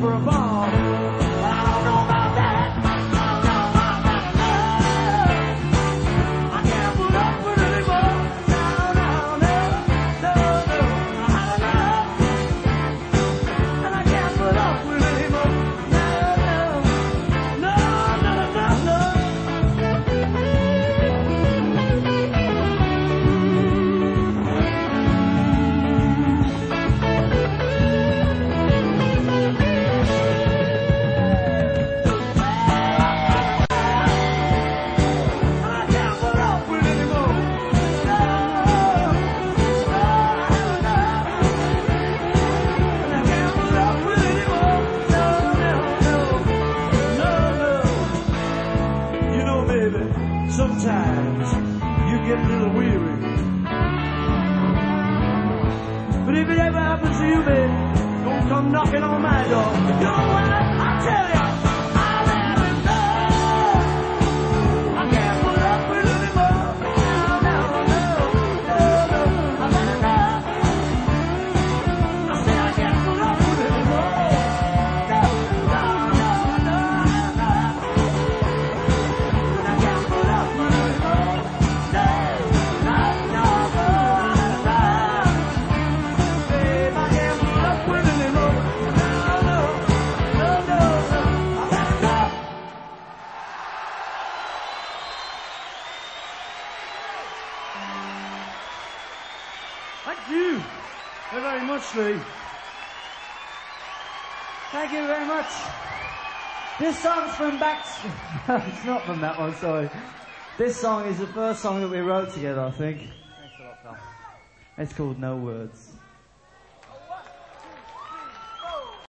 for a ball. I don't know about that. I can't put up with it anymore. No, no, no, no, no. And I can't put up with it anymore. No, no, no, no, no, no. Sometimes you get a little weary. But if it ever happens to you, baby, don't come knocking on my door. You know what? I tell you, I'll have enough. I can't put up with it anymore. No, no, no, no, no. I've had enough. I say I can't put up with it anymore. No, no, no, no, no. I can't put up with it anymore. No, no, no, no, no. Babe, I can't put up with it anymore. No, no, no, no, no. I've had enough. Thank you very much, Lee. Thank you very much. This song's from back... It's not from that one, sorry. This song is the first song that we wrote together, I think. Thanks a lot, pal. It's called No Words.